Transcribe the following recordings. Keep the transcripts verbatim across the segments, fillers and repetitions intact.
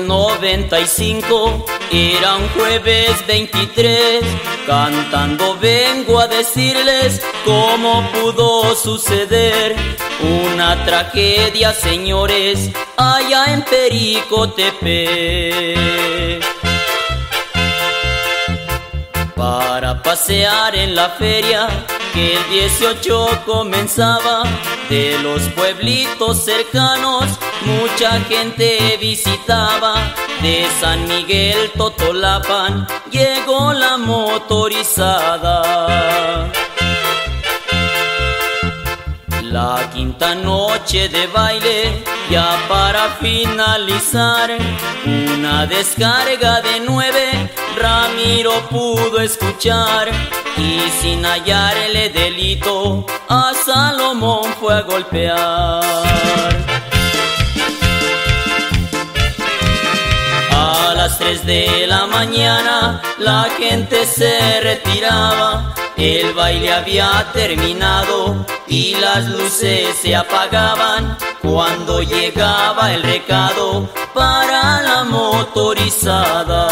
del noventa y cinco, era un jueves veintitrés. Cantando vengo a decirles cómo pudo suceder una tragedia, señores, allá en Pericotepec. Para pasear en la feria que el dieciocho comenzaba, de los pueblitos cercanos mucha gente visitaba. De San Miguel Totolapan llegó la motorizada. La quinta noche de baile, ya para finalizar, una descarga de nueve Ramiro pudo escuchar, y sin hallarle delito a Salomón fue a golpear. A las tres de la mañana la gente se retiraba, el baile había terminado y las luces se apagaban cuando llegaba el recado para la motorizada.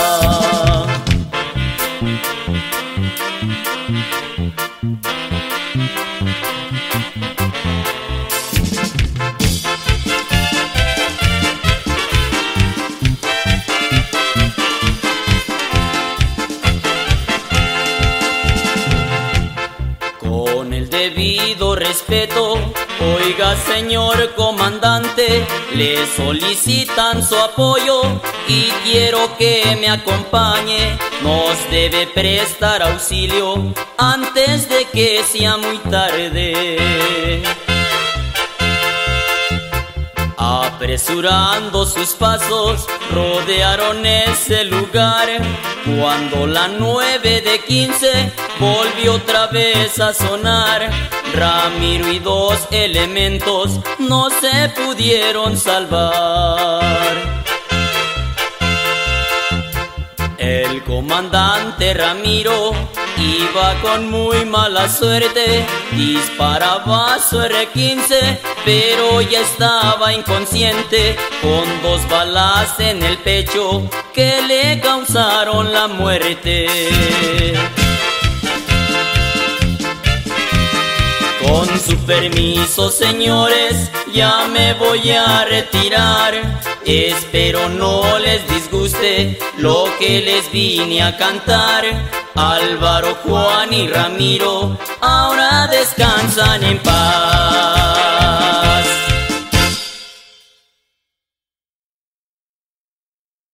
Con el debido respeto, oiga señor comandante, le solicitan su apoyo y quiero que me acompañe. Nos debe prestar auxilio antes de que sea muy tarde. Apresurando sus pasos, rodearon ese lugar, cuando la nueve de quince volvió otra vez a sonar. Ramiro y dos elementos no se pudieron salvar. El comandante Ramiro iba con muy mala suerte, disparaba su erre quince, pero ya estaba inconsciente, con dos balas en el pecho que le causaron la muerte. Con su permiso, señores, ya me voy a retirar. Espero no les disguste lo que les vine a cantar. Álvaro, Juan y Ramiro ahora descansan en paz.